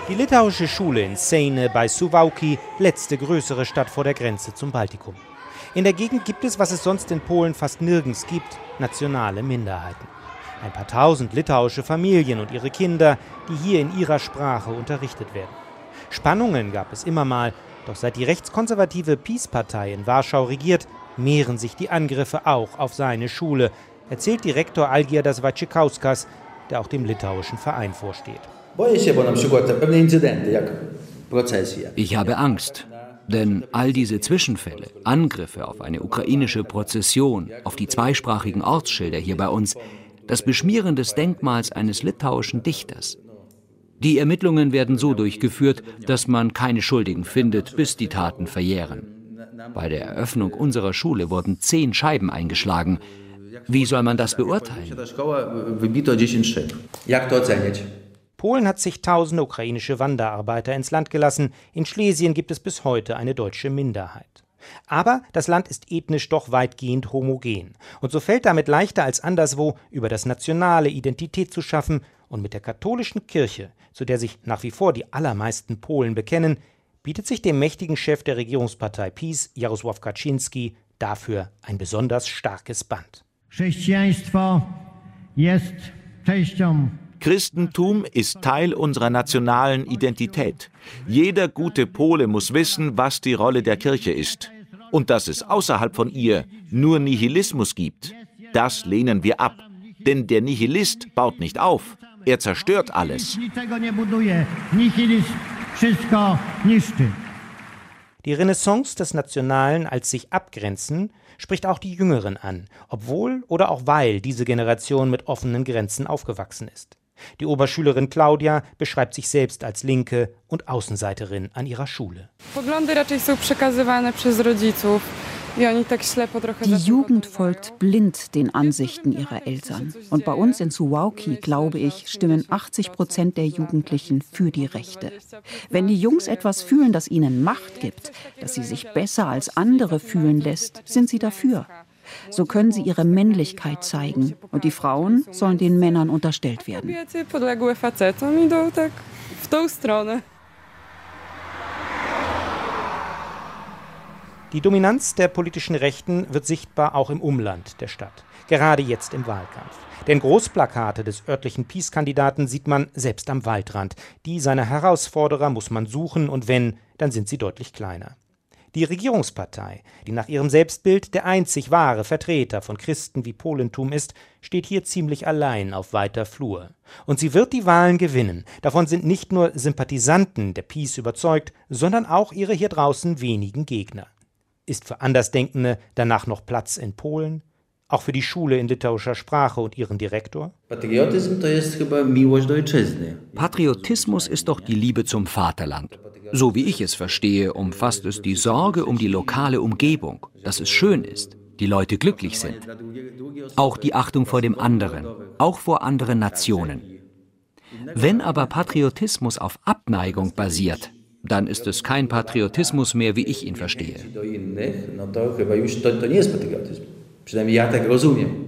Die litauische Schule in Seine bei Suwałki, letzte größere Stadt vor der Grenze zum Baltikum. In der Gegend gibt es, was es sonst in Polen fast nirgends gibt, nationale Minderheiten. Ein paar tausend litauische Familien und ihre Kinder, die hier in ihrer Sprache unterrichtet werden. Spannungen gab es immer mal, doch seit die rechtskonservative PiS-Partei in Warschau regiert, mehren sich die Angriffe auch auf seine Schule, erzählt Direktor Algirdas Vaicekauskas, der auch dem litauischen Verein vorsteht. Ich habe Angst, denn all diese Zwischenfälle, Angriffe auf eine ukrainische Prozession, auf die zweisprachigen Ortsschilder hier bei uns, das Beschmieren des Denkmals eines litauischen Dichters. Die Ermittlungen werden so durchgeführt, dass man keine Schuldigen findet, bis die Taten verjähren. Bei der Eröffnung unserer Schule wurden 10 Scheiben eingeschlagen. Wie soll man das beurteilen? Polen hat zigtausende ukrainische Wanderarbeiter ins Land gelassen. In Schlesien gibt es bis heute eine deutsche Minderheit. Aber das Land ist ethnisch doch weitgehend homogen. Und so fällt damit leichter als anderswo, über das nationale Identität zu schaffen und mit der katholischen Kirche, zu der sich nach wie vor die allermeisten Polen bekennen, bietet sich dem mächtigen Chef der Regierungspartei PiS, Jarosław Kaczyński, dafür ein besonders starkes Band. Christentum ist Teil unserer nationalen Identität. Jeder gute Pole muss wissen, was die Rolle der Kirche ist. Und dass es außerhalb von ihr nur Nihilismus gibt, das lehnen wir ab. Denn der Nihilist baut nicht auf, er zerstört alles. Die Renaissance des Nationalen als sich abgrenzen spricht auch die Jüngeren an, obwohl oder auch weil diese Generation mit offenen Grenzen aufgewachsen ist. Die Oberschülerin Claudia beschreibt sich selbst als Linke und Außenseiterin an ihrer Schule. Die Jugend folgt blind den Ansichten ihrer Eltern. Und bei uns in Suwałki, glaube ich, stimmen 80% der Jugendlichen für die Rechte. Wenn die Jungs etwas fühlen, das ihnen Macht gibt, das sie sich besser als andere fühlen lässt, sind sie dafür. So können sie ihre Männlichkeit zeigen und die Frauen sollen den Männern unterstellt werden. Die Dominanz der politischen Rechten wird sichtbar auch im Umland der Stadt, gerade jetzt im Wahlkampf. Denn Großplakate des örtlichen PiS-Kandidaten sieht man selbst am Waldrand. Die seiner Herausforderer muss man suchen und wenn, dann sind sie deutlich kleiner. Die Regierungspartei, die nach ihrem Selbstbild der einzig wahre Vertreter von Christen wie Polentum ist, steht hier ziemlich allein auf weiter Flur. Und sie wird die Wahlen gewinnen. Davon sind nicht nur Sympathisanten der PiS überzeugt, sondern auch ihre hier draußen wenigen Gegner. Ist für Andersdenkende danach noch Platz in Polen? Auch für die Schule in litauischer Sprache und ihren Direktor? Patriotismus ist doch die Liebe zum Vaterland. So wie ich es verstehe, umfasst es die Sorge um die lokale Umgebung, dass es schön ist, die Leute glücklich sind. Auch die Achtung vor dem anderen, auch vor anderen Nationen. Wenn aber Patriotismus auf Abneigung basiert, dann ist es kein Patriotismus mehr, wie ich ihn verstehe. Przynajmniej ja tak rozumiem.